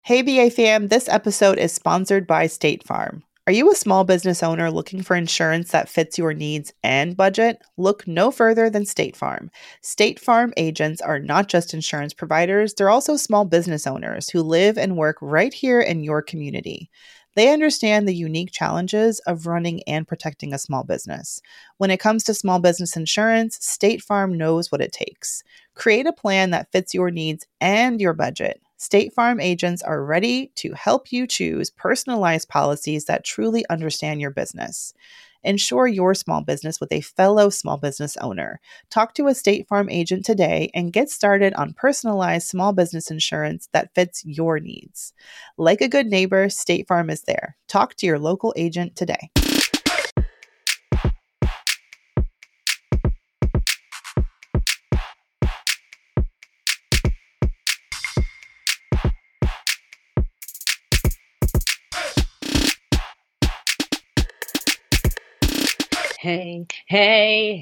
Hey, BA fam, this episode is sponsored by State Farm. Are you a small business owner looking for insurance that fits your needs and budget? Look no further than State Farm. State Farm agents are not just insurance providers, they're also small business owners who live and work right here in your community. They understand the unique challenges of running and protecting a small business. When it comes to small business insurance, State Farm knows what it takes. Create a plan that fits your needs and your budget. State Farm agents are ready to help you choose personalized policies that truly understand your business. Insure your small business with a fellow small business owner. Talk to a State Farm agent today and get started on personalized small business insurance that fits your needs. Like a good neighbor, State Farm is there. Talk to your local agent today. Hey, hey,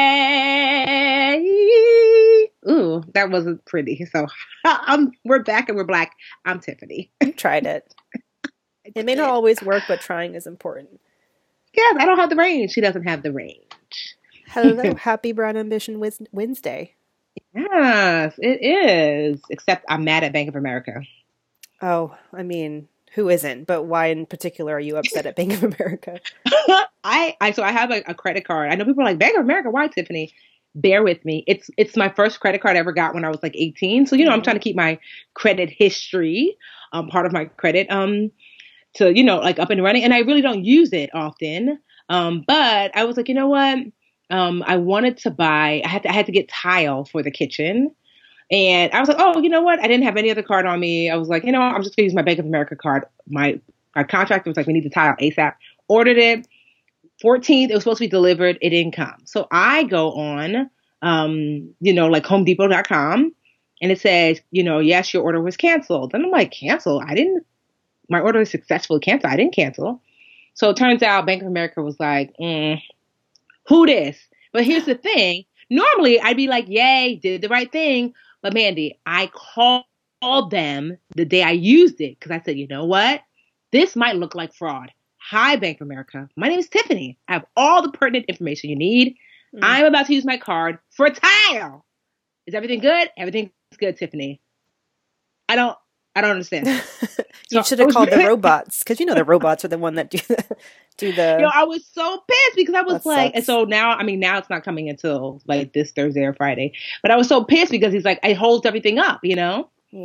hey. Ooh, that wasn't pretty. So we're back and we're black. I'm Tiffany. You tried it. It may not always work, but trying is important. Yes, I don't have the range. She doesn't have the range. Hello, happy Brown Ambition Wednesday. Yes, it is. Except I'm mad at Bank of America. Oh, I mean, who isn't? But why in particular are you upset at Bank of America? So I have a credit card. I know people are like, Bank of America, why, Tiffany? Bear with me. It's my first credit card I ever got when I was like 18. So, I'm trying to keep my credit history, part of my credit, to, like up and running. And I really don't use it often. But I was like, you know what? I wanted to buy, I had to get tile for the kitchen. And I was like, oh, you know what? I didn't have any other card on me. I was like, I'm just gonna use my Bank of America card. My contractor was like, we need the tile ASAP. Ordered it. 14th, it was supposed to be delivered. It didn't come. So I go on, like HomeDepot.com, and it says, yes, your order was canceled. And I'm like, cancel? My order is successfully canceled. I didn't cancel. So it turns out Bank of America was like, who this? But here's the thing. Normally I'd be like, yay, did the right thing. But Mandy, I called them the day I used it because I said, you know what? This might look like fraud. Hi, Bank of America. My name is Tiffany. I have all the pertinent information you need. I'm about to use my card for tile. Is everything good? Everything's good, Tiffany. I don't understand. You should have called the robots because the robots are the one that do the. I was so pissed because I was That like, sucks. and so now it's not coming until like this Thursday or Friday. But I was so pissed because he's like, it holds everything up, Yeah.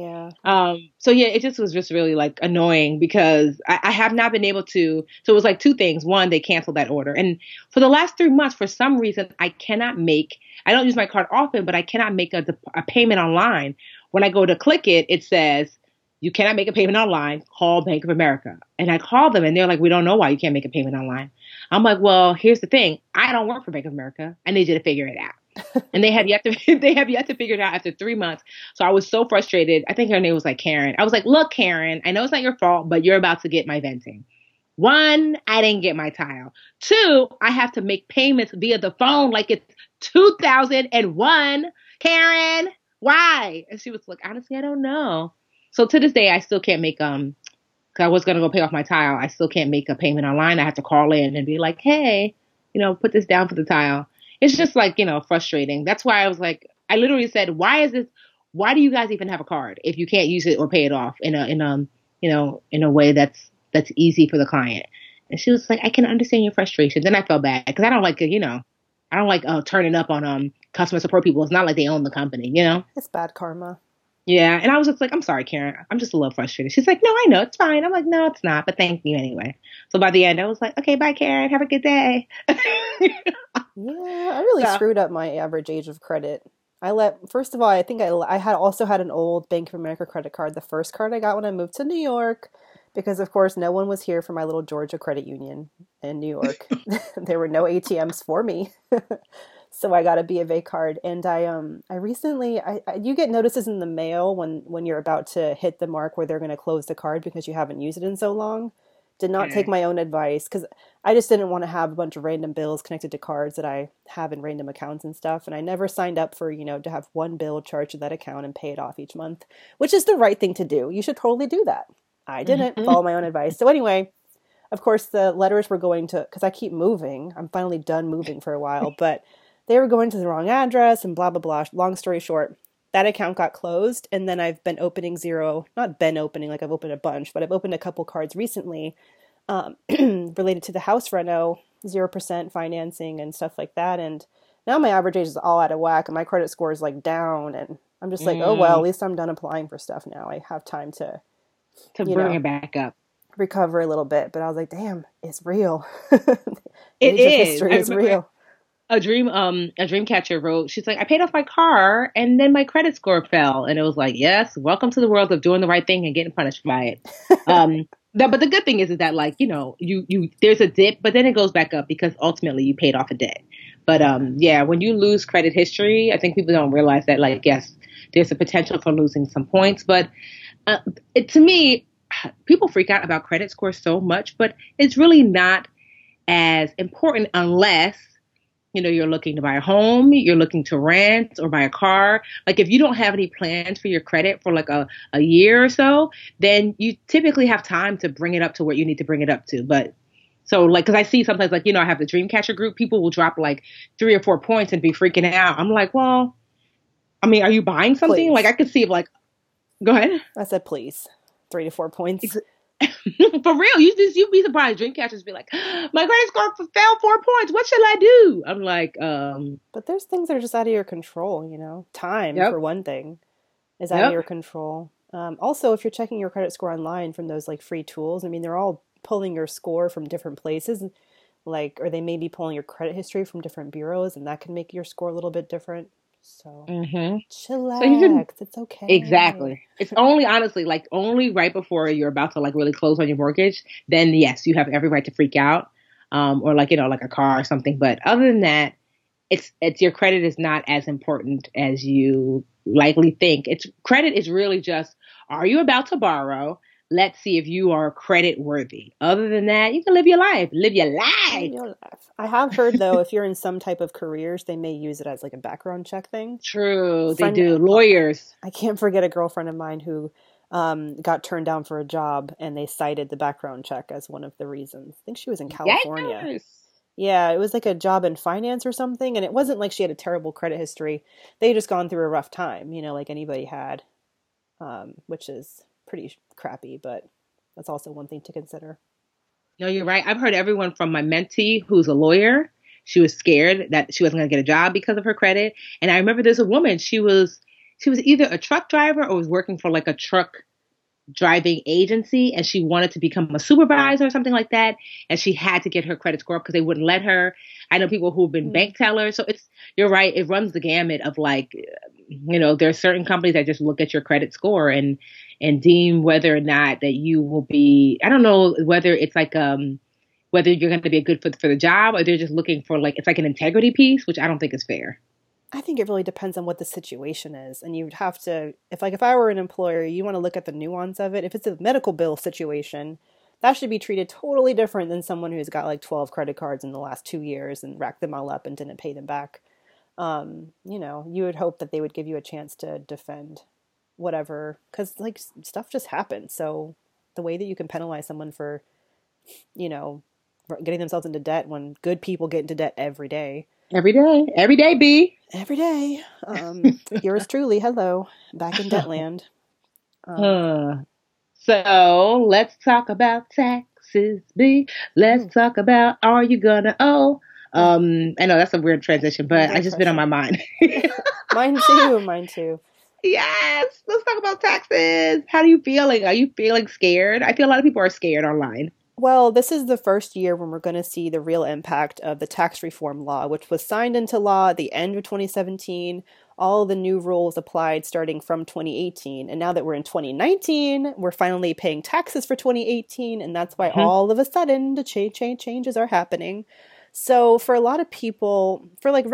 So yeah, it just was just really like annoying because I have not been able to. So it was like two things. One, they canceled that order. And for the last 3 months, for some reason, I don't use my card often, but I cannot make a payment online. When I go to click it, it says, you cannot make a payment online, call Bank of America. And I call them and they're like, we don't know why you can't make a payment online. I'm like, well, here's the thing. I don't work for Bank of America. I need you to figure it out. And they have yet to figure it out after 3 months. So I was so frustrated. I think her name was like Karen. I was like, look, Karen, I know it's not your fault, but you're about to get my venting. 1, I didn't get my tile. 2, I have to make payments via the phone like it's 2001. Karen, why? And she was like, honestly, I don't know. So to this day, I still can't make, because I was going to go pay off my tile. I still can't make a payment online. I have to call in and be like, hey, put this down for the tile. It's just like, frustrating. That's why I was like, I literally said, why do you guys even have a card if you can't use it or pay it off in a way that's easy for the client? And she was like, I can understand your frustration. Then I felt bad because I don't like turning up on customer support people. It's not like they own the company, It's bad karma. Yeah. And I was just like, I'm sorry, Karen. I'm just a little frustrated. She's like, no, I know. It's fine. I'm like, no, it's not. But thank you anyway. So by the end, I was like, okay, bye, Karen. Have a good day. Yeah, I really screwed up my average age of credit. First of all, I think I had also had an old Bank of America credit card. The first card I got when I moved to New York, because of course no one was here for my little Georgia credit union in New York. There were no ATMs for me. So I got a B of A card, and I recently you get notices in the mail when you're about to hit the mark where they're going to close the card because you haven't used it in so long. Did not take my own advice because I just didn't want to have a bunch of random bills connected to cards that I have in random accounts and stuff. And I never signed up for, to have one bill charged to that account and pay it off each month, which is the right thing to do. You should totally do that. I didn't follow my own advice. So anyway, of course, the letters were going to, because I keep moving. I'm finally done moving for a while, but they were going to the wrong address and blah, blah, blah. Long story short, that account got closed. And then I've been opening like I've opened a bunch, but I've opened a couple cards recently related to the house reno, 0% financing and stuff like that. And now my average age is all out of whack and my credit score is like down. And I'm just like, oh, well, at least I'm done applying for stuff now. I have time to bring it back up. Recover a little bit. But I was like, damn, it's real. It is. History is real. A dream catcher wrote, she's like, I paid off my car and then my credit score fell. And it was like, yes, welcome to the world of doing the right thing and getting punished by it. But the good thing is that like, you there's a dip, but then it goes back up because ultimately you paid off a debt. But when you lose credit history, I think people don't realize that like, yes, there's a potential for losing some points. But to me, people freak out about credit scores so much, but it's really not as important unless you're looking to buy a home, you're looking to rent or buy a car. Like if you don't have any plans for your credit for like a year or so, then you typically have time to bring it up to what you need to bring it up to. But so like, cause I see sometimes like, I have the Dreamcatcher group, people will drop like 3 or 4 points and be freaking out. I'm like, well, I mean, are you buying something? Please. Like I could see like, go ahead. I said, please, 3 to 4 points. For real, you'd be surprised. Dreamcatchers be like, my credit score fell 4 points. What should I do? I'm like, But there's things that are just out of your control. Time for one thing is out of your control. Also, if you're checking your credit score online from those like free tools, I mean, they're all pulling your score from different places, or they may be pulling your credit history from different bureaus, and that can make your score a little bit different. So chillax, it's okay. Exactly. It's only honestly like only right before you're about to like really close on your mortgage, then yes, you have every right to freak out, or like like a car or something. But other than that, it's your credit is not as important as you likely think. Credit is really just, are you about to borrow? Let's see if you are credit worthy. Other than that, you can live your life. Live your life. I have heard, though, if you're in some type of careers, they may use it as like a background check thing. True. They do. Lawyers. I can't forget a girlfriend of mine who got turned down for a job and they cited the background check as one of the reasons. I think she was in California. Yes. Yeah, it was like a job in finance or something. And it wasn't like she had a terrible credit history. They just gone through a rough time, like anybody had, which is pretty crappy, but that's also one thing to consider. No, you're right. I've heard everyone from my mentee who's a lawyer. She was scared that she wasn't going to get a job because of her credit. And I remember there's a woman, she was either a truck driver or was working for like a truck driving agency, and she wanted to become a supervisor or something like that. And she had to get her credit score up because they wouldn't let her. I know people who've been bank tellers. So you're right. It runs the gamut of like, there are certain companies that just look at your credit score and deem whether or not that you will be, I don't know whether it's like, whether you're going to be a good fit for the job, or they're just looking for like, it's like an integrity piece, which I don't think is fair. I think it really depends on what the situation is. And you'd have to, if I were an employer, you want to look at the nuance of it. If it's a medical bill situation, that should be treated totally different than someone who's got like 12 credit cards in the last 2 years and racked them all up and didn't pay them back. You would hope that they would give you a chance to defend whatever, because like stuff just happens. So the way that you can penalize someone for, getting themselves into debt when good people get into debt every day. Every day, B. Every day. Yours truly, hello, back in Debtland. So let's talk about taxes, B. Let's talk about, are you gonna owe? I know that's a weird transition, but I just been on my mind. Mine too. Yes, let's talk about taxes. How are you feeling? Are you feeling scared? I feel a lot of people are scared online. Well, this is the first year when we're going to see the real impact of the tax reform law, which was signed into law at the end of 2017. All the new rules applied starting from 2018. And now that we're in 2019, we're finally paying taxes for 2018. And that's why all of a sudden the changes are happening. So for a lot of people, for like,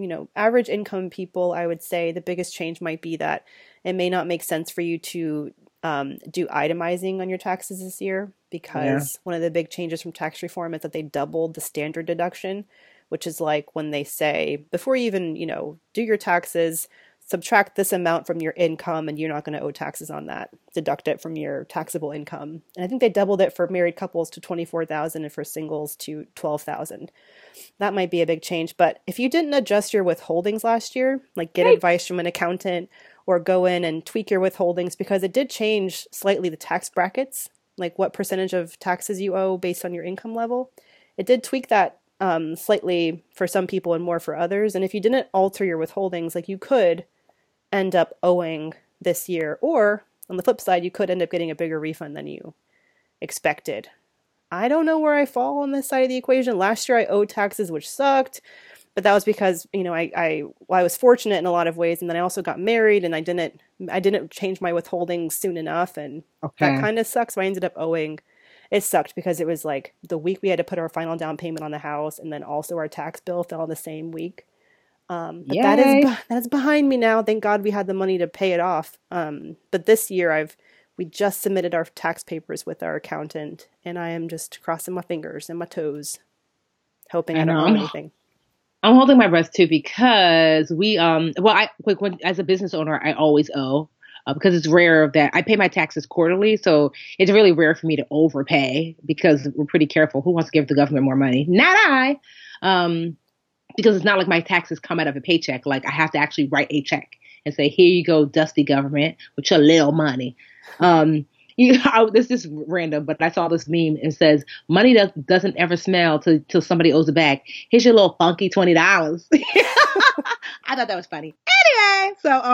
average income people, I would say the biggest change might be that it may not make sense for you to do itemizing on your taxes this year, because one of the big changes from tax reform is that they doubled the standard deduction, which is like when they say, before you even, do your taxes, subtract this amount from your income and you're not going to owe taxes on that. Deduct it from your taxable income. And I think they doubled it for married couples to $24,000 and for singles to $12,000. That might be a big change. But if you didn't adjust your withholdings last year, like get advice from an accountant or go in and tweak your withholdings, because it did change slightly the tax brackets, like what percentage of taxes you owe based on your income level. It did tweak that slightly for some people and more for others. And if you didn't alter your withholdings, like you could end up owing this year, or on the flip side, you could end up getting a bigger refund than you expected. I don't know where I fall on this side of the equation. Last year I owed taxes, which sucked, but that was because, I was fortunate in a lot of ways, and then I also got married and I didn't change my withholdings soon enough, and that kind of sucks. So I ended up owing. It sucked because it was like the week we had to put our final down payment on the house, and then also our tax bill fell on the same week. But that is behind me now. Thank God we had the money to pay it off. But this year we just submitted our tax papers with our accountant, and I am just crossing my fingers and my toes, hoping I don't owe anything. I'm holding my breath too, because as a business owner, I always owe, because it's rare that I pay my taxes quarterly. So it's really rare for me to overpay, because we're pretty careful. Who wants to give the government more money? Not I. Because it's not like my taxes come out of a paycheck. Like I have to actually write a check and say, here you go, dusty government, with your little money. This is random, but I saw this meme. It says, money doesn't ever smell till somebody owes it back. Here's your little funky $20. I thought that was funny. Anyway,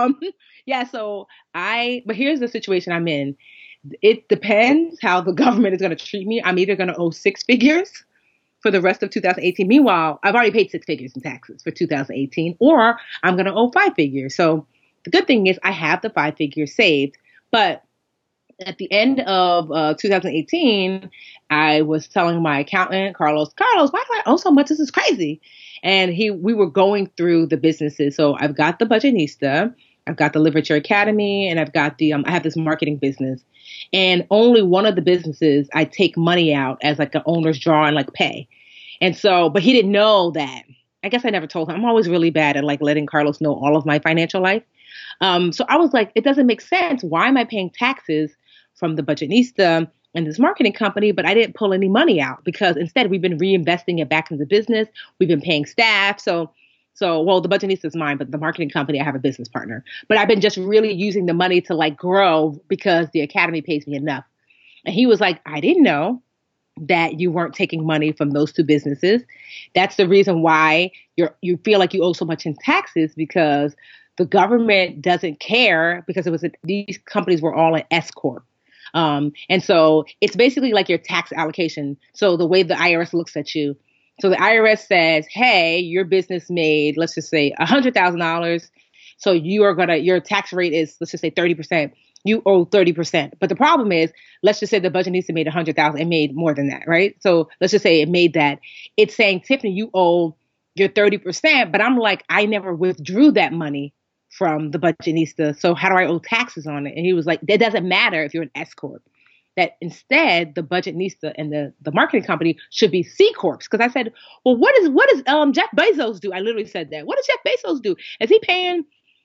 but here's the situation I'm in. It depends how the government is going to treat me. I'm either going to owe six figures for the rest of 2018. Meanwhile, I've already paid six figures in taxes for 2018, or I'm going to owe five figures. So the good thing is I have the five figures saved. But at the end of 2018, I was telling my accountant, Carlos, why do I owe so much? This is crazy. And we were going through the businesses. So I've got the Budgetnista, I've got the Literature Academy, and I've got I have this marketing business. And only one of the businesses I take money out as like an owner's draw and like pay. And so, but he didn't know that. I guess I never told him. I'm always really bad at like letting Carlos know all of my financial life. So I was like, it doesn't make sense. Why am I paying taxes from the Budgetnista and this marketing company, but I didn't pull any money out? Because instead we've been reinvesting it back into business. We've been paying staff. So the Budgetnista is mine, but the marketing company, I have a business partner. But I've been just really using the money to like grow because the academy pays me enough. And he was like, I didn't know that you weren't taking money from those two businesses. That's the reason why you feel like you owe so much in taxes, because the government doesn't care, because these companies were all an S corp. And so it's basically like your tax allocation. So the way the IRS looks at you. So the IRS says, hey, your business made, let's just say $100,000. So your tax rate is, let's just say 30%. You owe 30%. But the problem is, let's just say the Budgetnista made $100,000. It made more than that, right? So let's just say it made that. It's saying, Tiffany, you owe your 30%. But I'm like, I never withdrew that money from the Budgetnista. So how do I owe taxes on it? And he was like, that doesn't matter if you're an S corp. That instead the Budgetnista and the marketing company should be C corps. Because I said, well, what does Jeff Bezos do? I literally said that. What does Jeff Bezos do? Is he paying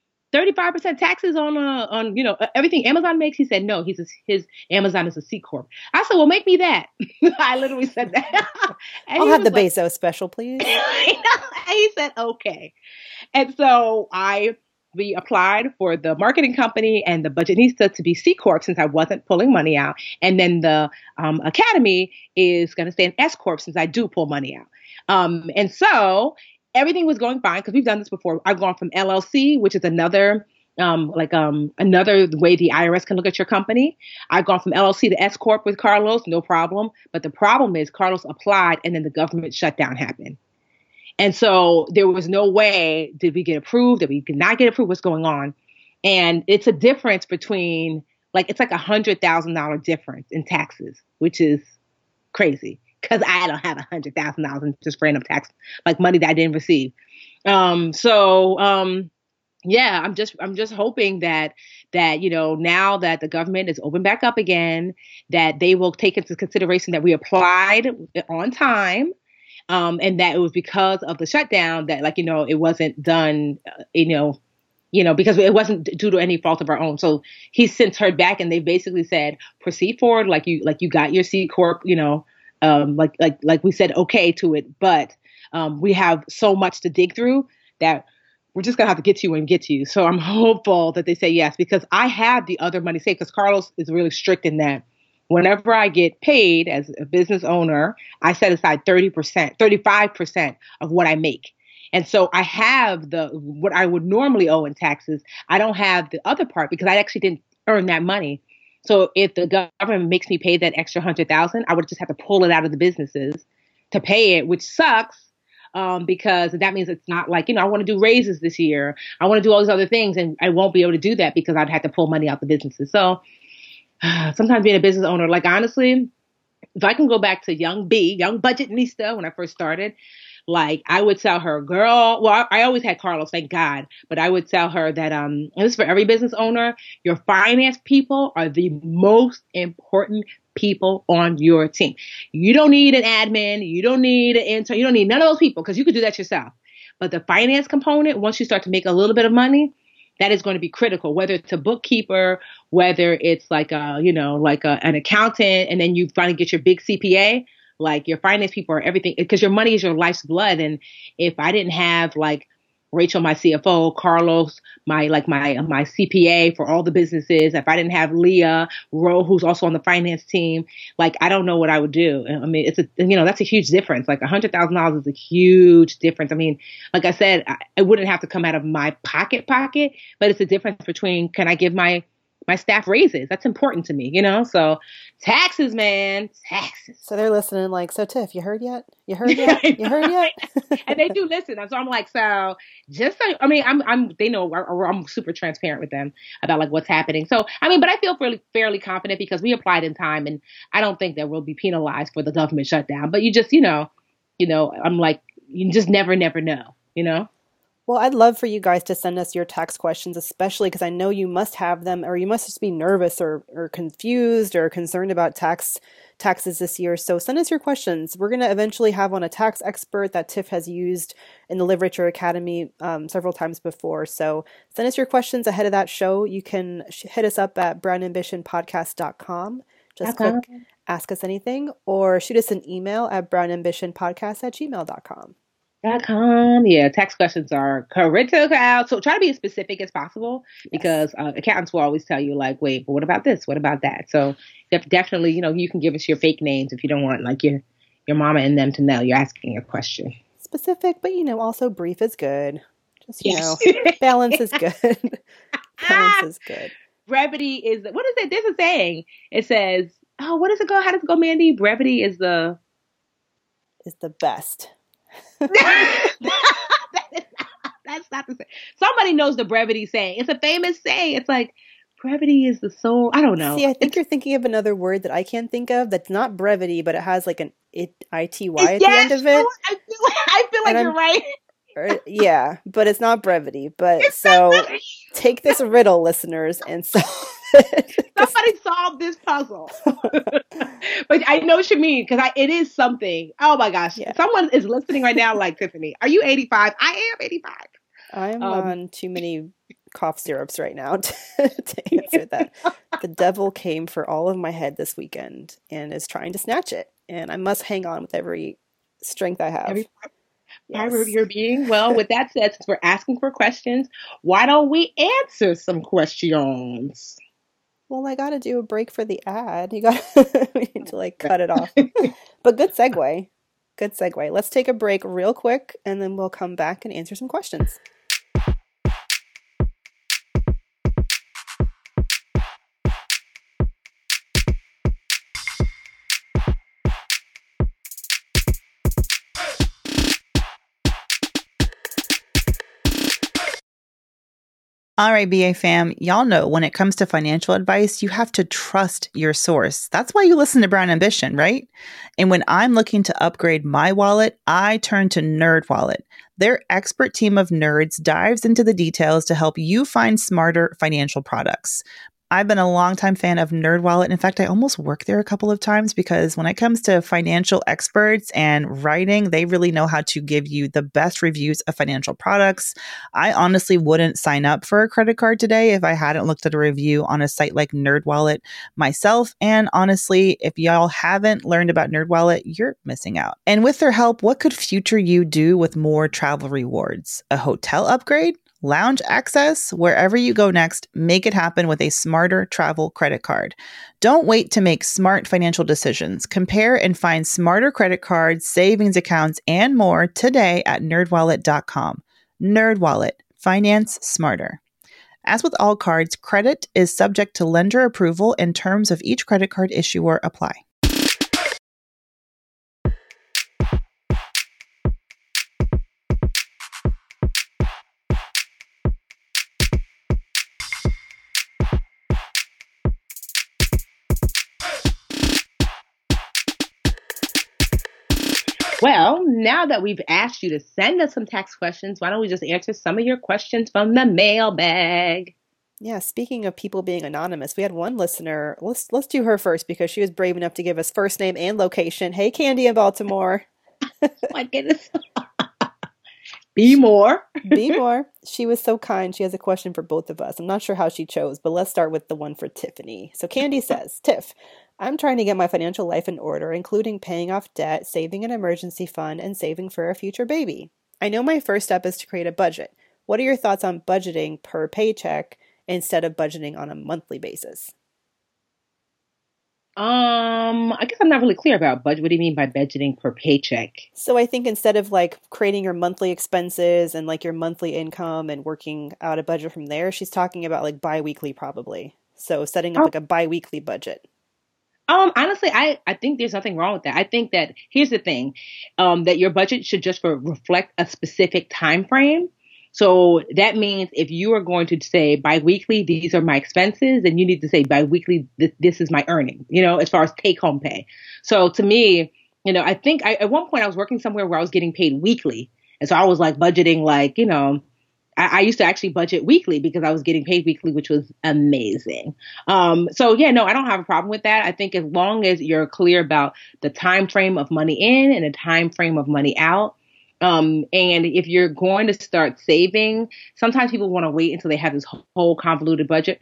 35% taxes on everything Amazon makes? He said no. His Amazon is a C corp. I said, well, make me that. I literally said that. I'll have the Bezos special, please. And he said okay. And so we applied for the marketing company and the Budgetnista to be C corp, since I wasn't pulling money out. And then the academy is going to stay an S corp, since I do pull money out. And so everything was going fine, because we've done this before. I've gone from LLC, which is another way the IRS can look at your company. I've gone from LLC to S corp with Carlos, no problem. But the problem is Carlos applied and then the government shutdown happened. And so there was no way did we get approved, that we could not get approved, what's going on. And it's a difference between it's like $100,000 difference in taxes, which is crazy, because I don't have $100,000 in just random tax, like money that I didn't receive. So yeah, I'm just hoping that now that the government is open back up again, that they will take into consideration that we applied on time, and that it was because of the shutdown that it wasn't done, because it wasn't due to any fault of our own. So he's since heard back, and they basically said proceed forward like you got your C corp, like we said okay to it, but we have so much to dig through that we're just gonna have to get to you and get to you. So I'm hopeful that they say yes, because I have the other money saved, because Carlos is really strict in that whenever I get paid as a business owner, I set aside 30%, 35% of what I make. And so I have what I would normally owe in taxes. I don't have the other part because I actually didn't earn that money. So if the government makes me pay that extra 100,000, I would just have to pull it out of the businesses to pay it, which sucks. Because that means it's not like, I want to do raises this year. I want to do all these other things, and I won't be able to do that because I'd have to pull money out the businesses. So sometimes being a business owner, like honestly, if I can go back to young budget Nista, when I first started, like I would tell her, girl, well, I always had Carlos, thank God, but I would tell her that, and this is for every business owner, your finance people are the most important people on your team. You don't need an admin. You don't need an intern. You don't need none of those people, because you could do that yourself. But the finance component, once you start to make a little bit of money, that is going to be critical, whether it's a bookkeeper, whether it's like an accountant, and then you finally get your big CPA. Like your finance people are everything, because your money is your life's blood. And if I didn't have like Rachel, my CFO, Carlos, my CPA for all the businesses, if I didn't have Leah Rowe, who's also on the finance team, like I don't know what I would do. I mean, that's a huge difference. Like $100,000 is a huge difference. I mean, like I said, I wouldn't have to come out of my pocket, but it's a difference between, can I give my staff raises? That's important to me, So taxes, man, taxes. So they're listening like, so Tiff, you heard yet? You heard yet? You heard yet? And they do listen. So I'm like, so just so, I mean, they know I'm super transparent with them about like what's happening. So, I mean, but I feel fairly confident because we applied in time, and I don't think that we'll be penalized for the government shutdown, but you just, I'm like, you just never know, Well, I'd love for you guys to send us your tax questions, especially because I know you must have them, or you must just be nervous or confused or concerned about taxes this year. So send us your questions. We're going to eventually have on a tax expert that Tiff has used in the Live Richer Academy several times before. So send us your questions ahead of that show. You can hit us up at brownambitionpodcast.com. Just click Ask Us Anything, or shoot us an email at brownambitionpodcast@gmail.com. Yeah, tax questions are critical. So try to be as specific as possible, because accountants will always tell you like, wait, but what about this? What about that? So definitely, you can give us your fake names if you don't want like your mama and them to know you're asking a question. Specific, but also brief is good. Just, balance is good. Balance is good. Brevity is, what is it? There's a saying. It says, oh, what does it go? How does it go, Mandy? Brevity is the best. That's not the same. Somebody knows the brevity saying. It's a famous saying. It's like, brevity is the soul. I don't know. See, I think you're thinking of another word that I can't think of that's not brevity, but it has like an ity at the end of it. I feel like you're right. Yeah, but it's not brevity. But take this riddle, listeners, and somebody solve this puzzle. But I know what you mean, because it is something. Oh my gosh. Yeah. Someone is listening right now like, Tiffany, are you 85? I am 85. I'm on too many cough syrups right now to answer that. The devil came for all of my head this weekend and is trying to snatch it. And I must hang on with every strength I have. Fiber of your being. Well, with that said, since we're asking for questions, why don't we answer some questions? Well, I got to do a break for the ad. We need to cut it off. But good segue. Good segue. Let's take a break real quick, and then we'll come back and answer some questions. All right, BA fam, y'all know when it comes to financial advice, you have to trust your source. That's why you listen to Brown Ambition, right? And when I'm looking to upgrade my wallet, I turn to NerdWallet. Their expert team of nerds dives into the details to help you find smarter financial products. I've been a longtime fan of NerdWallet. In fact, I almost worked there a couple of times because when it comes to financial experts and writing, they really know how to give you the best reviews of financial products. I honestly wouldn't sign up for a credit card today if I hadn't looked at a review on a site like NerdWallet myself. And honestly, if y'all haven't learned about NerdWallet, you're missing out. And with their help, what could future you do with more travel rewards? A hotel upgrade? Lounge access? Wherever you go next, make it happen with a smarter travel credit card. Don't wait to make smart financial decisions. Compare and find smarter credit cards, savings accounts, and more today at nerdwallet.com. NerdWallet. Finance smarter. As with all cards, credit is subject to lender approval and terms of each credit card issuer apply. Well, now that we've asked you to send us some tax questions, why don't we just answer some of your questions from the mailbag? Yeah, speaking of people being anonymous, we had one listener. Let's do her first because she was brave enough to give us first name and location. Hey, Candy in Baltimore. My goodness. Be more. Be more. She was so kind. She has a question for both of us. I'm not sure how she chose, but let's start with the one for Tiffany. So Candy says, Tiff, I'm trying to get my financial life in order, including paying off debt, saving an emergency fund, and saving for a future baby. I know my first step is to create a budget. What are your thoughts on budgeting per paycheck instead of budgeting on a monthly basis? I guess I'm not really clear about budget. What do you mean by budgeting per paycheck? So I think instead of like creating your monthly expenses and like your monthly income and working out a budget from there, she's talking about like biweekly probably. So setting up like a biweekly budget. Honestly, I think there's nothing wrong with that. I think that here's the thing, that your budget should just reflect a specific time frame. So that means if you are going to say biweekly, these are my expenses, then you need to say biweekly, this is my earning, as far as take home pay. So to me, I think at one point I was working somewhere where I was getting paid weekly. And so I was like budgeting, like, I used to actually budget weekly because I was getting paid weekly, which was amazing. So yeah, no, I don't have a problem with that. I think as long as you're clear about the time frame of money in and the time frame of money out. And if you're going to start saving, sometimes people want to wait until they have this whole convoluted budget.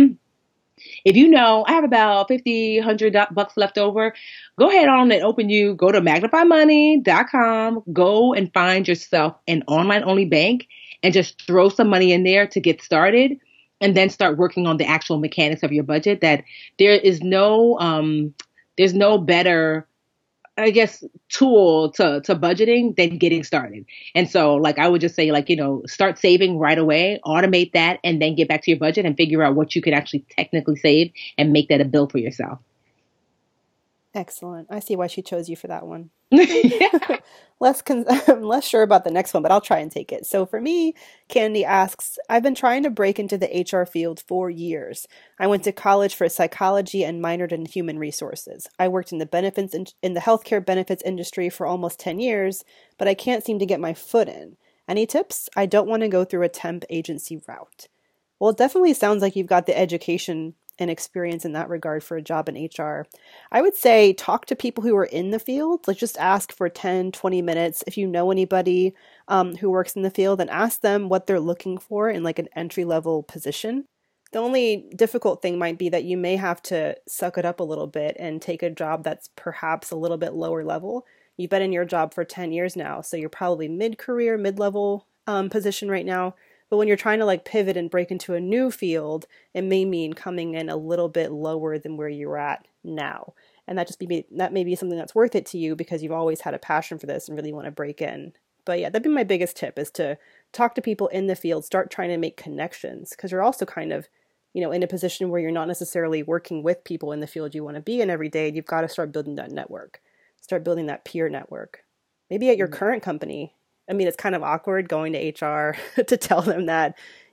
If I have about $100 left over, go ahead on and go to magnifymoney.com, go and find yourself an online only bank and just throw some money in there to get started and then start working on the actual mechanics of your budget. That there's no better, I guess, tool to budgeting than getting started. And so like, I would just say start saving right away, automate that, and then get back to your budget and figure out what you could actually technically save and make that a bill for yourself. Excellent. I see why she chose you for that one. Yeah. I'm less sure about the next one, but I'll try and take it. So for me, Candy asks, I've been trying to break into the HR field for years. I went to college for psychology and minored in human resources. I worked in the healthcare benefits industry for almost 10 years, but I can't seem to get my foot in. Any tips? I don't want to go through a temp agency route. Well, it definitely sounds like you've got the education and experience in that regard for a job in HR. I would say talk to people who are in the field. Like just ask for 10, 20 minutes. If you know anybody who works in the field, and ask them what they're looking for in like an entry-level position. The only difficult thing might be that you may have to suck it up a little bit and take a job that's perhaps a little bit lower level. You've been in your job for 10 years now, so you're probably mid-career, mid-level position right now. But when you're trying to like pivot and break into a new field, it may mean coming in a little bit lower than where you're at now. And that may be something that's worth it to you because you've always had a passion for this and really want to break in. But yeah, that'd be my biggest tip, is to talk to people in the field, start trying to make connections, because you're also kind of, in a position where you're not necessarily working with people in the field you want to be in every day. You've got to start building that network, start building that peer network. Maybe at your current company. I mean, it's kind of awkward going to HR to tell them that,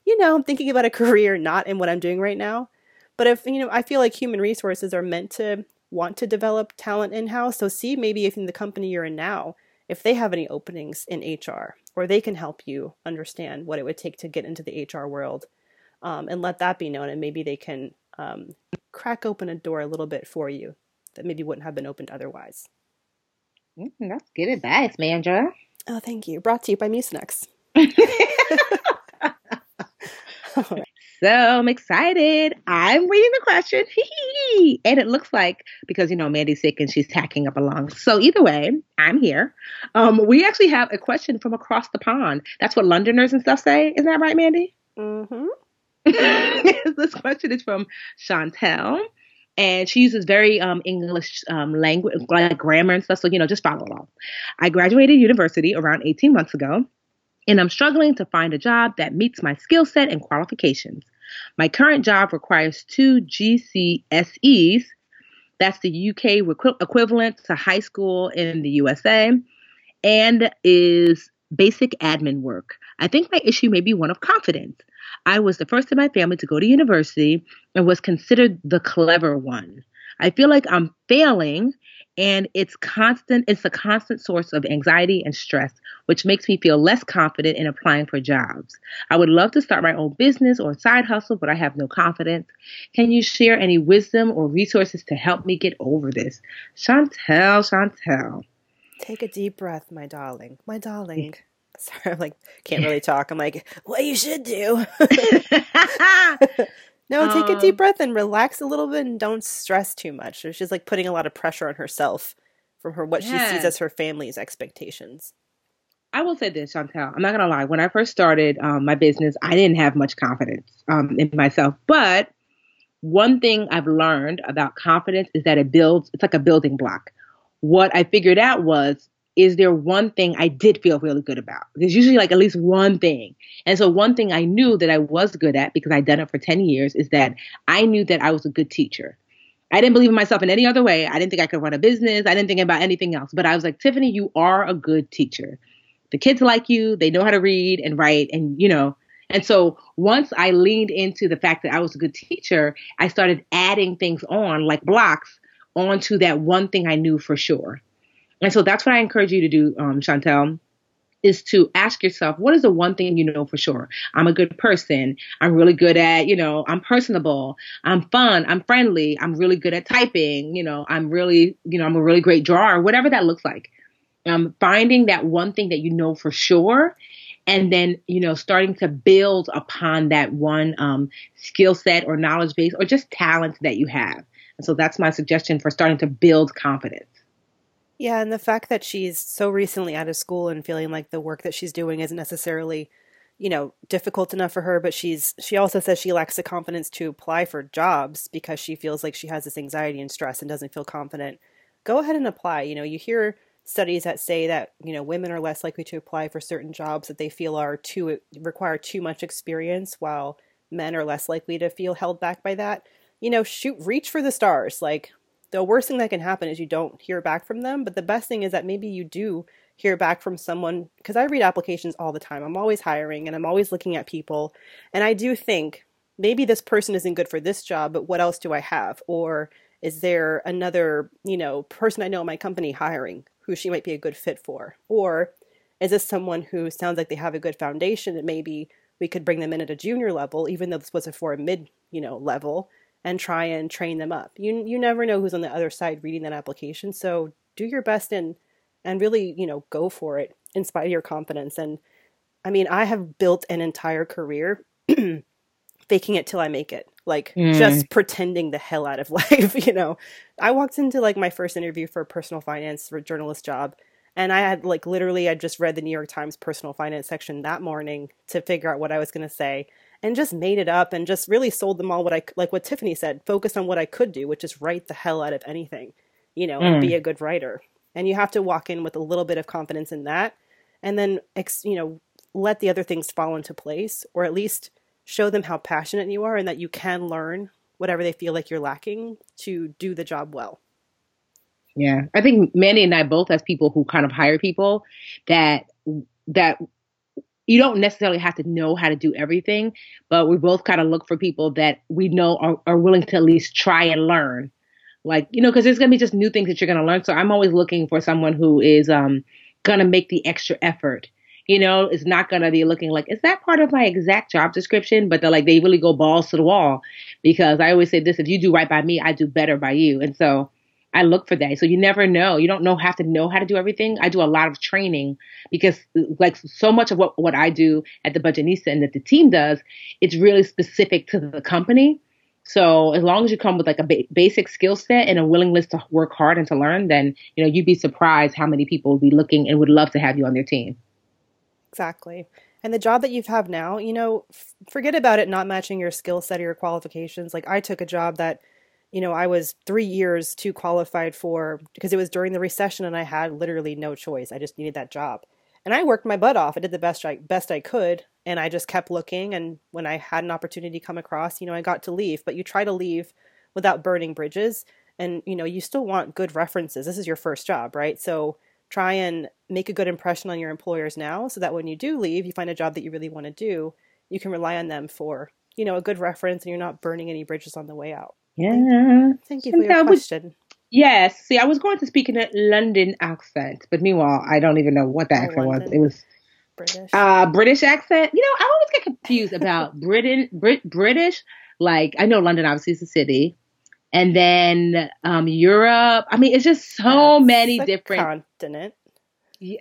I'm thinking about a career not in what I'm doing right now. But if, I feel like human resources are meant to want to develop talent in-house. So see maybe if in the company you're in now, if they have any openings in HR, or they can help you understand what it would take to get into the HR world, and let that be known. And maybe they can crack open a door a little bit for you that maybe wouldn't have been opened otherwise. That's good advice, Mandra. Oh, thank you. Brought to you by Mucinex. So I'm excited. I'm reading the question. And it looks like, because, Mandy's sick and she's tacking up along. So either way, I'm here. We actually have a question from across the pond. That's what Londoners and stuff say. Isn't that right, Mandy? Mm-hmm. This question is from Chantel. And she uses very English language, like grammar and stuff. So, just follow along. I graduated university around 18 months ago, and I'm struggling to find a job that meets my skill set and qualifications. My current job requires 2 GCSEs. That's the UK equivalent to high school in the USA, and is basic admin work. I think my issue may be one of confidence. I was the first in my family to go to university and was considered the clever one. I feel like I'm failing, and it's a constant source of anxiety and stress, which makes me feel less confident in applying for jobs. I would love to start my own business or side hustle, but I have no confidence. Can you share any wisdom or resources to help me get over this? Chantel. Take a deep breath, my darling. My darling. Sorry, I'm can't really talk. I'm what you should do. No, take a deep breath and relax a little bit and don't stress too much. So she's putting a lot of pressure on herself from what she sees as her family's expectations. I will say this, Chantel. I'm not going to lie. When I first started my business, I didn't have much confidence in myself. But one thing I've learned about confidence is that it's like a building block. What I figured out was, is there one thing I did feel really good about? There's usually at least one thing. And so one thing I knew that I was good at, because I'd done it for 10 years, is that I knew that I was a good teacher. I didn't believe in myself in any other way. I didn't think I could run a business. I didn't think about anything else. But I was like, Tiffany, you are a good teacher. The kids like you. They know how to read and write. And, and so once I leaned into the fact that I was a good teacher, I started adding things on, like blocks, onto that one thing I knew for sure. And so that's what I encourage you to do, Chantel, is to ask yourself, what is the one thing you know for sure? I'm a good person. I'm really good at, I'm personable. I'm fun. I'm friendly. I'm really good at typing. I'm really, I'm a really great drawer, whatever that looks like. Finding that one thing that you know for sure, and then, starting to build upon that one skill set or knowledge base or just talent that you have. And so that's my suggestion for starting to build confidence. Yeah, and the fact that she's so recently out of school and feeling like the work that she's doing isn't necessarily, difficult enough for her, but she also says she lacks the confidence to apply for jobs because she feels like she has this anxiety and stress and doesn't feel confident. Go ahead and apply. You hear studies that say that, women are less likely to apply for certain jobs that they feel require too much experience, while men are less likely to feel held back by that. Reach for the stars. The worst thing that can happen is you don't hear back from them. But the best thing is that maybe you do hear back from someone, because I read applications all the time. I'm always hiring and I'm always looking at people. And I do think maybe this person isn't good for this job, but what else do I have? Or is there another, person I know in my company hiring who she might be a good fit for? Or is this someone who sounds like they have a good foundation and maybe we could bring them in at a junior level, even though this wasn't for a mid, level, and try and train them up. You never know who's on the other side reading that application. So do your best and really, go for it in spite of your confidence. And I mean, I have built an entire career faking it till I make it. Just pretending the hell out of life, I walked into my first interview for a personal finance for a journalist job. And I had literally, I just read the New York Times personal finance section that morning to figure out what I was going to say. And just made it up and just really sold them all what Tiffany said, focus on what I could do, which is write the hell out of anything, and be a good writer. And you have to walk in with a little bit of confidence in that. And then, let the other things fall into place, or at least show them how passionate you are and that you can learn whatever they feel like you're lacking to do the job well. Yeah. I think Mandy and I both, as people who kind of hire people, that you don't necessarily have to know how to do everything, but we both kind of look for people that we know are willing to at least try and learn. Like, because there's going to be just new things that you're going to learn. So I'm always looking for someone who is going to make the extra effort. It's not going to be looking like, is that part of my exact job description? But they really go balls to the wall, because I always say this: if you do right by me, I do better by you. And so I look for that. So you never know. You don't have to know how to do everything. I do a lot of training, because so much of what I do at the Budgetnista and that the team does, it's really specific to the company. So as long as you come with a basic skill set and a willingness to work hard and to learn, then, you'd be surprised how many people would be looking and would love to have you on their team. Exactly. And the job that you have now, forget about it not matching your skill set or your qualifications. Like, I took a job that, I was 3 years too qualified for, because it was during the recession and I had literally no choice. I just needed that job. And I worked my butt off. I did the best I could. And I just kept looking. And when I had an opportunity come across, I got to leave. But you try to leave without burning bridges. And, you still want good references. This is your first job, right? So try and make a good impression on your employers now, so that when you do leave, you find a job that you really want to do, you can rely on them for, a good reference, and you're not burning any bridges on the way out. Yeah. Thank you for your question. Yes. See, I was going to speak in a London accent, but meanwhile, I don't even know what the accent was. It was British. British accent. I always get confused about British. Like, I know London obviously is a city. And then Europe. I mean, it's just so many different continent. Yeah,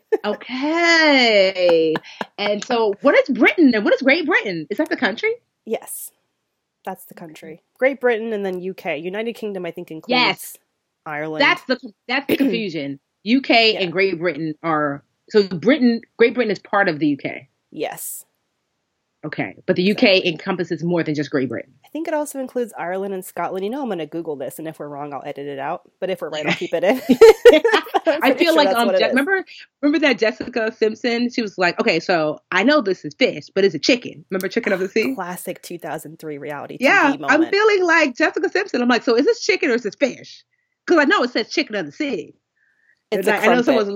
okay. And so what is Britain and what is Great Britain? Is that the country? Yes. That's the country. Great Britain and then UK. United Kingdom, I think, includes Ireland. That's the confusion. UK and Great Britain are, so Great Britain is part of the UK. Yes. Okay. But the UK encompasses more than just Great Britain. I think it also includes Ireland and Scotland. I'm going to Google this, and if we're wrong, I'll edit it out. But if we're right, I'll keep it in. I feel like, remember that Jessica Simpson? She was like, okay, so I know this is fish, but it's a chicken. Remember Chicken of the Sea? Classic 2003 reality TV moment. I'm feeling like Jessica Simpson. I'm like, so is this chicken or is this fish? Because I know it says Chicken of the Sea. It's a crumpet.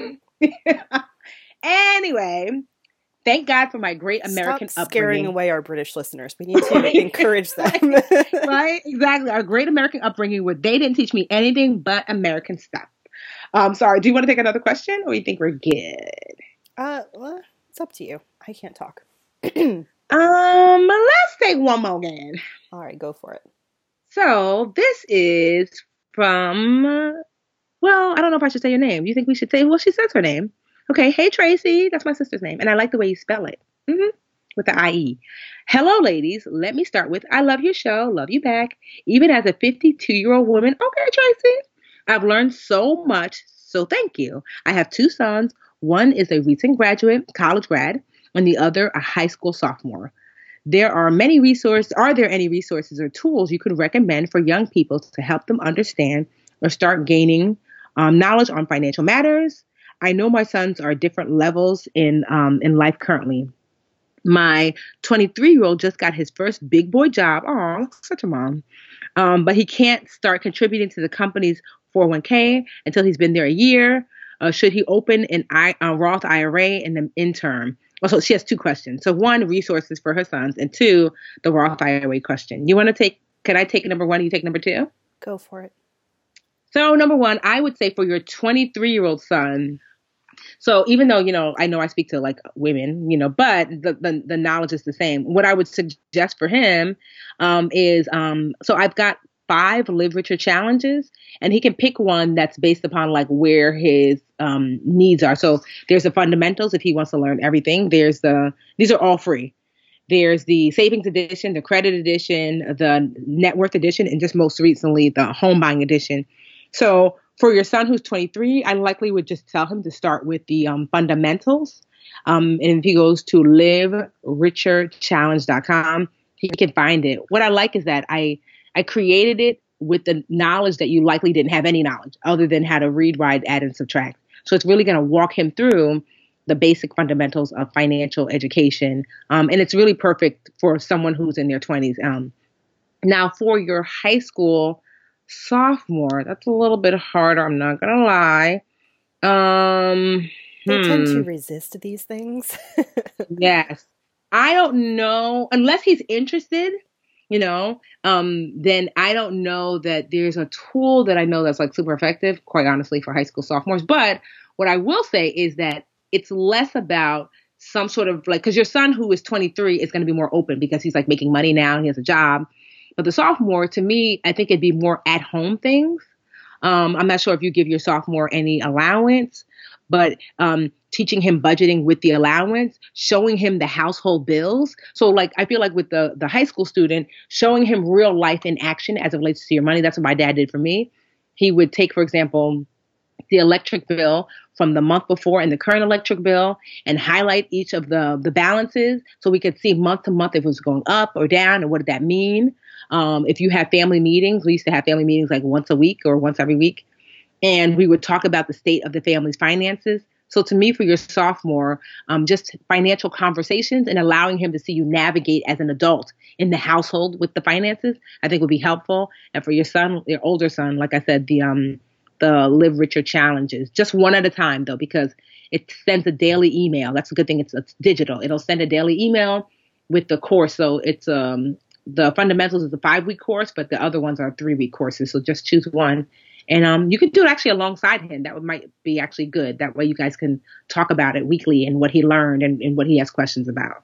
Anyway, thank God for my great American Stop upbringing. Scaring away our British listeners. We need to encourage them. Right? Exactly. Our great American upbringing, where they didn't teach me anything but American stuff. Sorry, do you want to take another question, or you think we're good? Well, it's up to you. I can't talk. Let's take one more again. All right, go for it. So this is from, well, I don't know if I should say your name. You think we should say, well, she says her name. Okay. Hey, Tracy. That's my sister's name. And I like the way you spell it. With the IE. Hello, ladies. Let me start with, I love your show. Love you back. Even as a 52-year-old woman. Okay, Tracy. I've learned so much. So thank you. I have 2 sons. One is a recent graduate, college grad, and the other a high school sophomore. Are there any resources or tools you could recommend for young people to help them understand or start gaining knowledge on financial matters? I know my sons are at different levels in life currently. My 23-year-old just got his first big boy job. Oh, such a mom. But he can't start contributing to the company's 401k until he's been there a year. Should he open a Roth IRA in the interim? Also, she has 2 questions. So 1, resources for her sons, and 2, the Roth IRA question. Can I take number 1 and you take number 2? Go for it. So number 1, I would say for your 23-year-old son. So even though, I know I speak to like women, but the knowledge is the same. What I would suggest for him is, so I've got 5 literature challenges, and he can pick one that's based upon like where his needs are. So there's the fundamentals if he wants to learn everything. These are all free. There's the savings edition, the credit edition, the net worth edition, and just most recently the home buying edition. So for your son who's 23, I likely would just tell him to start with the fundamentals. And if he goes to livericherchallenge.com, he can find it. What I like is that I created it with the knowledge that you likely didn't have any knowledge other than how to read, write, add, and subtract. So it's really going to walk him through the basic fundamentals of financial education. And it's really perfect for someone who's in their 20s. Now, for your high school sophomore, that's a little bit harder. I'm not going to lie. They tend to Hmm. resist these things. Yes. I don't know unless he's interested, then I don't know that there's a tool that I know that's like super effective, quite honestly, for high school sophomores. But what I will say is that it's less about some sort of like, because your son who is 23 is going to be more open because he's like making money now and he has a job. But the sophomore, to me, I think it'd be more at home things. I'm not sure if you give your sophomore any allowance, but teaching him budgeting with the allowance, showing him the household bills. So like, I feel like with the high school student, showing him real life in action as it relates to your money. That's what my dad did for me. He would take, for example, the electric bill from the month before and the current electric bill and highlight each of the balances so we could see month to month if it was going up or down and what did that mean. If you have family meetings, we used to have family meetings like once a week or once every week. And we would talk about the state of the family's finances. So to me, for your sophomore, just financial conversations and allowing him to see you navigate as an adult in the household with the finances, I think would be helpful. And for your son, your older son, like I said, the Live Richer challenges, just one at a time though, because it sends a daily email. That's a good thing. It's digital. It'll send a daily email with the course. So it's the fundamentals is a 5-week course, but the other ones are 3-week courses. So just choose one. And you can do it actually alongside him. That might be actually good. That way you guys can talk about it weekly and what he learned and what he has questions about.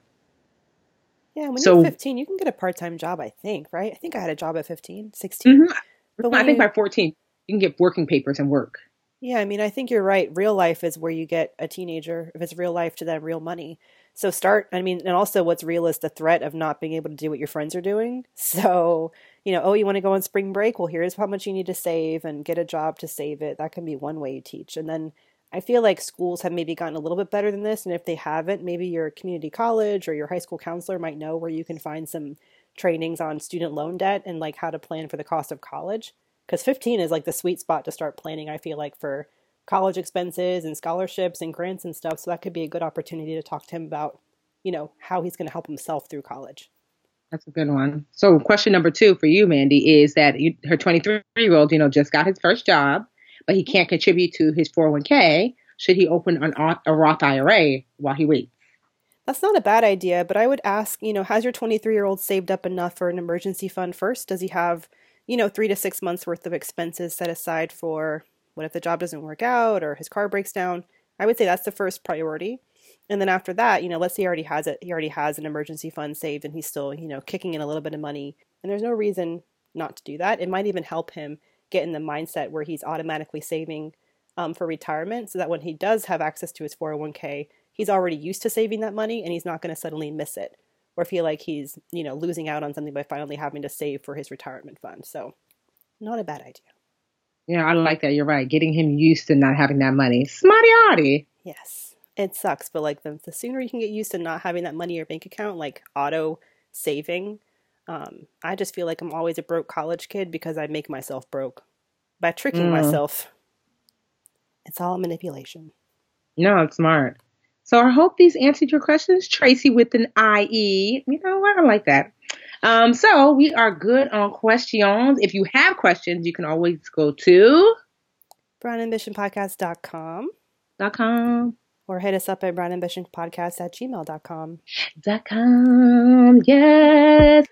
Yeah, when you're 15, you can get a part-time job, I think, right? I think I had a job at 15, 16. Mm-hmm. But I think by 14, you can get working papers and work. Yeah, I mean, I think you're right. Real life is where you get a teenager. If it's real life to them, real money. So and also what's real is the threat of not being able to do what your friends are doing. So, you want to go on spring break? Well, here's how much you need to save and get a job to save it. That can be one way you teach. And then I feel like schools have maybe gotten a little bit better than this. And if they haven't, maybe your community college or your high school counselor might know where you can find some trainings on student loan debt and like how to plan for the cost of college. Because 15 is like the sweet spot to start planning, I feel like, for college expenses and scholarships and grants and stuff. So that could be a good opportunity to talk to him about, how he's going to help himself through college. That's a good one. So question number 2 for you, Mandy, is that her 23-year-old, just got his first job, but he can't contribute to his 401k. Should he open a Roth IRA while he waits? That's not a bad idea, but I would ask, has your 23-year-old saved up enough for an emergency fund first? Does he have 3 to 6 months worth of expenses set aside for what if the job doesn't work out or his car breaks down? I would say that's the first priority. And then after that, let's say he already has it. He already has an emergency fund saved and he's still, kicking in a little bit of money. And there's no reason not to do that. It might even help him get in the mindset where he's automatically saving for retirement so that when he does have access to his 401k, he's already used to saving that money and he's not going to suddenly miss it or feel like he's, losing out on something by finally having to save for his retirement fund. So not a bad idea. Yeah, I like that. You're right. Getting him used to not having that money. Smarty-arty. Yes. It sucks, but like the sooner you can get used to not having that money in your bank account, like auto saving, I just feel like I'm always a broke college kid because I make myself broke by tricking myself. It's all manipulation. No, it's smart. So I hope these answered your questions. Tracy with an IE. You know what? I like that. So we are good on questions. If you have questions, you can always go to brownambitionpodcast.com. Or hit us up at brownambitionpodcast@gmail.com. Yes.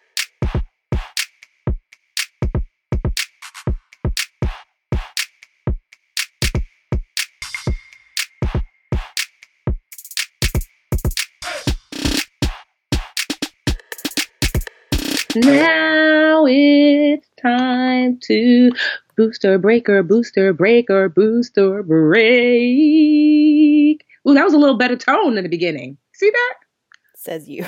Now it's time to booster breaker, booster breaker, booster break. Ooh, that was a little better tone in the beginning. See that? Says you.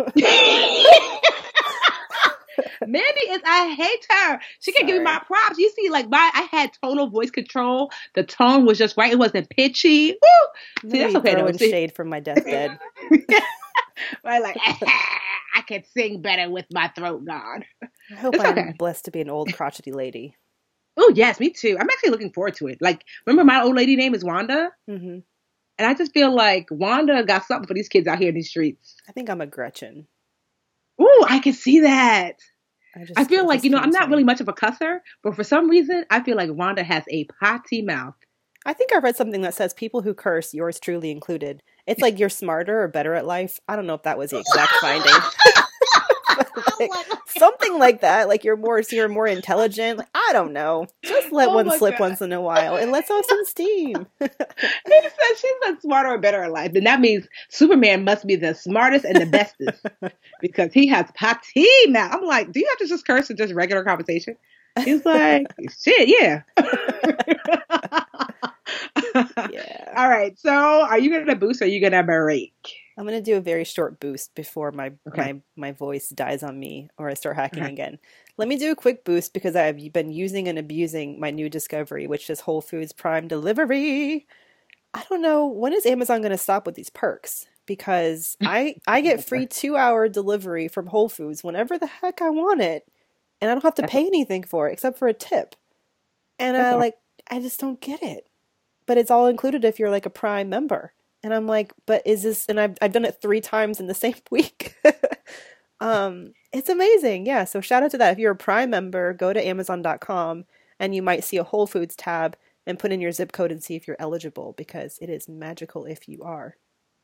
Mandy is a hater. She can give me my props. You see, like I had total voice control. The tone was just right. It wasn't pitchy. Woo! See, that's okay. Throwing shade from my deathbed. Right, like I can sing better with my throat gone. I hope I'm blessed to be an old crotchety lady. Oh yes, me too. I'm actually looking forward to it. Like, remember my old lady name is Wanda? Mm-hmm. And I just feel like Wanda got something for these kids out here in these streets. I think I'm a Gretchen. Ooh, I can see that. I feel like, I'm not really much of a cusser, but for some reason, I feel like Wanda has a potty mouth. I think I read something that says people who curse, yours truly included. It's like you're smarter or better at life. I don't know if that was the exact finding. Like, something like that. Like you're more intelligent. Like, I don't know. Just let one slip once in a while and let's off some steam. He said she's not smarter or better at life. Then that means Superman must be the smartest and the bestest because he has patty now. I'm like, do you have to just curse in just regular conversation? He's like, shit, yeah. Yeah. All right. So are you going to boost or are you going to break? I'm going to do a very short boost before my voice dies on me or I start hacking again. Let me do a quick boost because I've been using and abusing my new discovery, which is Whole Foods Prime Delivery. I don't know, when is Amazon going to stop with these perks? Because I get free 2-hour delivery from Whole Foods whenever the heck I want it. And I don't have to pay anything for it except for a tip. And I just don't get it. But it's all included if you're like a Prime member. And I'm like, but is this, and I've done it 3 times in the same week. It's amazing. Yeah. So shout out to that. If you're a Prime member, go to Amazon.com and you might see a Whole Foods tab and put in your zip code and see if you're eligible because it is magical if you are.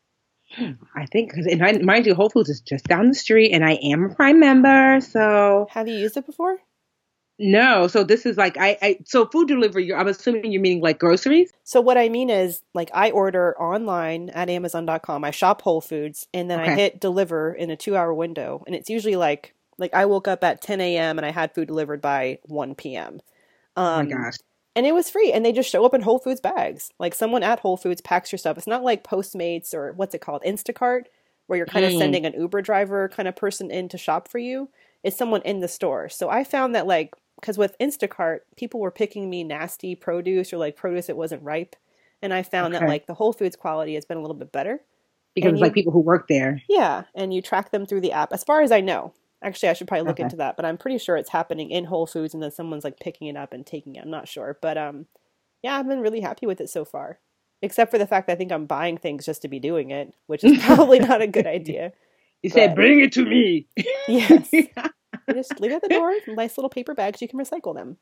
I think, and mind you, Whole Foods is just down the street and I am a Prime member. So have you used it before? No. So this is like, so food delivery, I'm assuming you're meaning like groceries? So what I mean is like I order online at Amazon.com. I shop Whole Foods and then I hit deliver in a 2-hour window. And it's usually like I woke up at 10 a.m. and I had food delivered by 1 p.m. Oh my gosh. And it was free. And they just show up in Whole Foods bags. Like someone at Whole Foods packs your stuff. It's not like Postmates or what's it called? Instacart, where you're kind of sending an Uber driver kind of person in to shop for you. It's someone in the store. So I found that like, because with Instacart, people were picking me nasty produce or like produce that wasn't ripe. And I found that like the Whole Foods quality has been a little bit better. Because it's like people who work there. Yeah. And you track them through the app. As far as I know. Actually, I should probably look into that. But I'm pretty sure it's happening in Whole Foods and then someone's like picking it up and taking it. I'm not sure. But yeah, I've been really happy with it so far. Except for the fact that I think I'm buying things just to be doing it, which is probably not a good idea. You said, bring it to me. Yes. You just leave it at the door. Nice little paper bags. You can recycle them.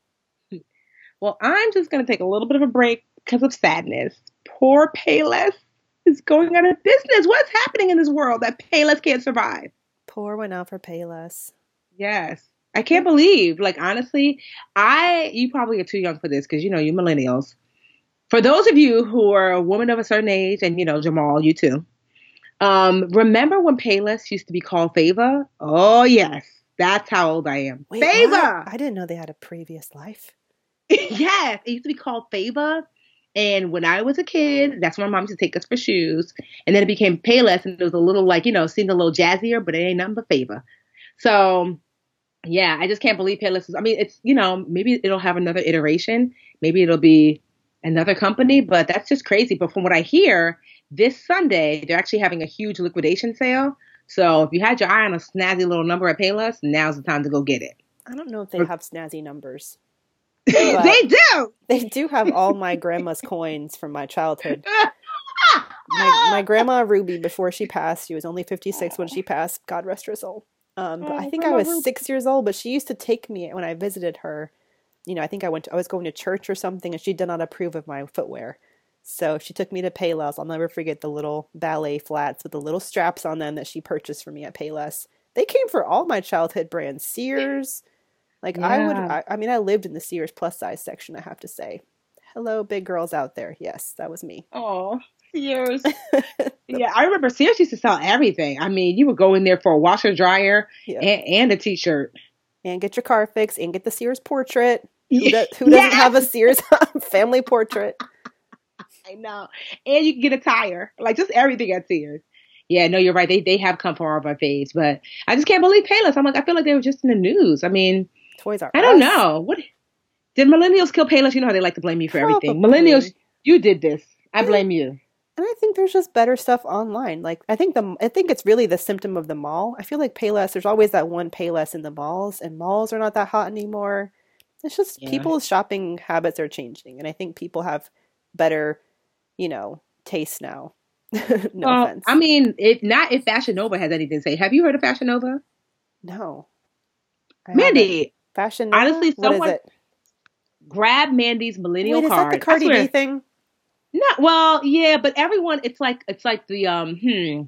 Well, I'm just going to take a little bit of a break because of sadness. Poor Payless is going out of business. What's happening in this world that Payless can't survive? Pour one out for Payless. Yes. I can't believe, like, honestly, you probably are too young for this because, you millennials. For those of you who are a woman of a certain age, and, Jamal, you too, remember when Payless used to be called Fava? Oh, yes. That's how old I am. Wait, Fava! what? I didn't know they had a previous life. Yes. It used to be called Fava. And when I was a kid, that's when my mom used to take us for shoes. And then it became Payless, and it was a little like, seemed a little jazzier, but it ain't nothing but Fava. So, yeah, I just can't believe Payless is, it's, maybe it'll have another iteration. Maybe it'll be another company, but that's just crazy. But from what I hear, this Sunday, they're actually having a huge liquidation sale. So if you had your eye on a snazzy little number at Payless, now's the time to go get it. I don't know if they have snazzy numbers. They do! They do have all my grandma's coins from my childhood. My grandma Ruby, before she passed, she was only 56 when she passed. God rest her soul. But I think I was 6 years old, but she used to take me when I visited her. I think I was going to church or something, and she did not approve of my footwear. So she took me to Payless. I'll never forget the little ballet flats with the little straps on them that she purchased for me at Payless. They came for all my childhood brands. Sears. Like yeah. I lived in the Sears plus size section, I have to say. Hello, big girls out there. Yes, that was me. Oh, Sears. Yeah, I remember Sears used to sell everything. You would go in there for a washer dryer and a t-shirt. And get your car fixed and get the Sears portrait. Who doesn't have a Sears family portrait? I know. And you can get a tire. Like, just everything at Sears. Yeah, no, you're right. They have come for all of our faves. But I just can't believe Payless. I'm like, I feel like they were just in the news. Toys R Us. I don't know. What did millennials kill Payless? You know how they like to blame you for everything. Millennials, you did this. I blame you. And I think there's just better stuff online. Like, I think it's really the symptom of the mall. I feel like Payless, there's always that one Payless in the malls, and malls are not that hot anymore. It's just people's shopping habits are changing. And I think people have better taste now. No offense. If Fashion Nova has anything to say. Have you heard of Fashion Nova? No. Mandy. Fashion Nova? Honestly, what is it? grab Mandy's millennial Wait, card. Is that the Cardi B thing? Not well, yeah, but everyone, it's like the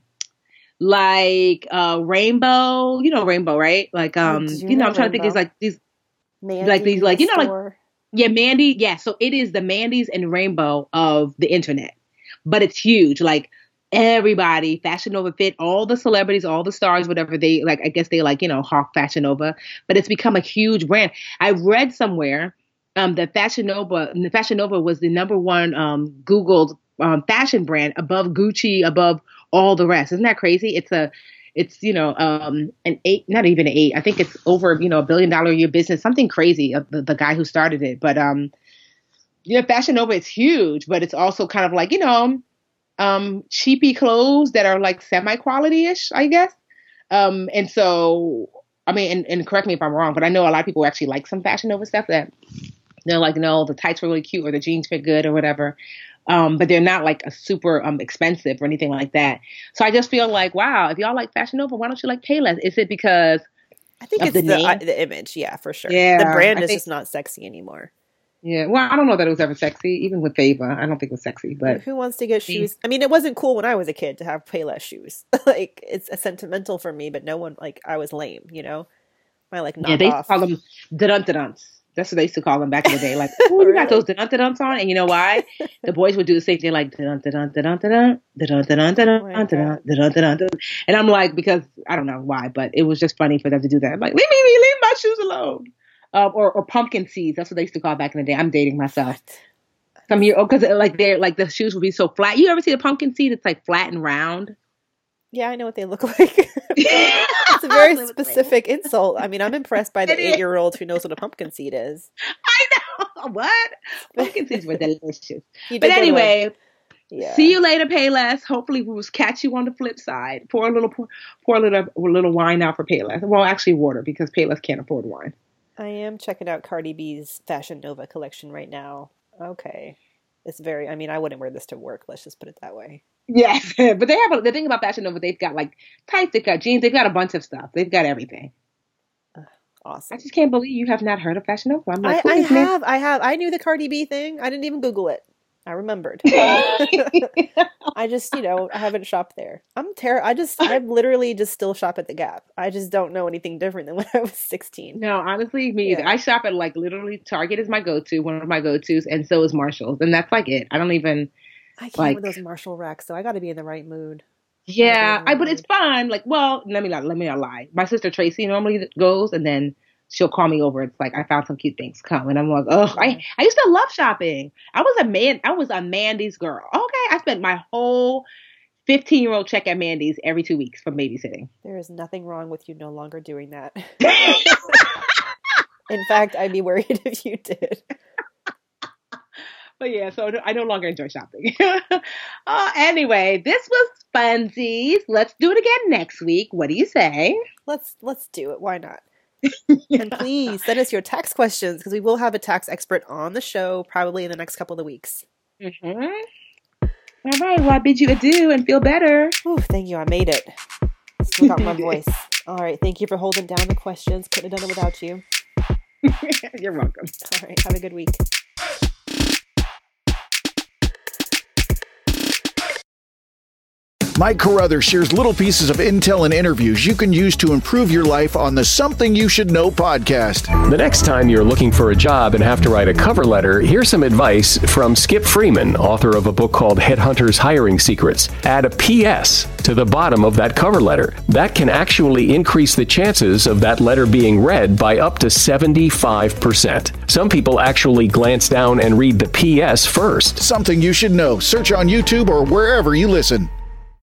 Rainbow. You know Rainbow, right? Like I'm trying to think. It's like these, Mandy like these, like store. Yeah, Mandy. Yeah, so it is the Mandy's and Rainbow of the internet, but it's huge. Like everybody, Fashion Nova Fit, all the celebrities, all the stars, whatever they like. I guess they like hawk Fashion Nova, but it's become a huge brand. I read somewhere that Fashion Nova was the number one Googled fashion brand above Gucci, above all the rest. Isn't that crazy? It's an 8, not even an 8. I think it's over, $1 billion a year business, something crazy. The guy who started it, but Fashion Nova is huge, but it's also kind of like cheapy clothes that are like semi-quality-ish, I guess. And so, I mean, and correct me if I'm wrong, but I know a lot of people actually like some Fashion Nova stuff that they're like, no, the tights were really cute or the jeans fit good or whatever. But they're not like a super expensive or anything like that. So I just feel like, wow, if y'all like Fashion Nova, why don't you like Payless? Is it because I think it's the image? Yeah, for sure. Yeah, the brand is just not sexy anymore. Yeah, well, I don't know that it was ever sexy. Even with Fava, I don't think it was sexy. But who wants to get shoes? I mean, it wasn't cool when I was a kid to have Payless shoes. Like, it's sentimental for me, but no one, like, I was lame, I like knockoff. Yeah, they used to call them dun-dun-dun-duns. That's what they used to call them back in the day. Like, oh, you got those dun-dun-dun-duns on? And you know why? The boys would do the same thing, like dun-dun-dun-dun-dun, dun-dun-dun-dun-dun, dun-dun-dun-dun. And I'm like, because I don't know why, but it was just funny for them to do that. I'm like, leave my shoes alone. Or pumpkin seeds. That's what they used to call back in the day. I'm dating myself. Some year, because like they're like the shoes would be so flat. You ever see the pumpkin seed? It's like flat and round. Yeah, I know what they look like. It's a very specific insult. I mean, I'm impressed by the 8-year-old who knows what a pumpkin seed is. I know. What? Pumpkin seeds were delicious. But anyway, see you later, Payless. Hopefully we will catch you on the flip side. Pour a little wine out for Payless. Well, actually water, because Payless can't afford wine. I am checking out Cardi B's Fashion Nova collection right now. Okay. It's I wouldn't wear this to work. Let's just put it that way. Yes. But they have the thing about Fashion Nova, they've got like tights, they've got jeans, they've got a bunch of stuff. They've got everything. Awesome. I just can't believe you have not heard of Fashion Nova. I'm like, I have. I knew the Cardi B thing. I didn't even Google it. I remembered. I just, I haven't shopped there. I literally just still shop at the Gap. I just don't know anything different than when I was 16. No, honestly, me either. I shop at like literally Target is my go-to, one of my go-tos, and so is Marshall's. And that's like it. I can't with those Marshall racks, so I got to be in the right mood. Yeah, but it's fun. Like, well, let me not lie. My sister Tracy normally goes, and then she'll call me over. It's like, I found some cute things. Come. And I'm like, oh, I used to love shopping. I was a Mandy's girl. Okay. I spent my whole 15-year-old check at Mandy's every 2 weeks for babysitting. There is nothing wrong with you no longer doing that. In fact, I'd be worried if you did. But yeah, so I no longer enjoy shopping. Anyway, this was funsies. Let's do it again next week. What do you say? Let's do it. Why not? And please send us your tax questions, because we will have a tax expert on the show probably in the next couple of weeks. Mm-hmm. All right. Well, I bid you adieu and feel better. Oh, thank you. I made it. Still got my voice. All right. Thank you for holding down the questions. Couldn't have done it without you. You're welcome. All right. Have a good week. Mike Carruthers shares little pieces of intel and interviews you can use to improve your life on the Something You Should Know podcast. The next time you're looking for a job and have to write a cover letter, here's some advice from Skip Freeman, author of a book called Headhunters Hiring Secrets. Add a PS to the bottom of that cover letter. That can actually increase the chances of that letter being read by up to 75%. Some people actually glance down and read the PS first. Something You Should Know. Search on YouTube or wherever you listen.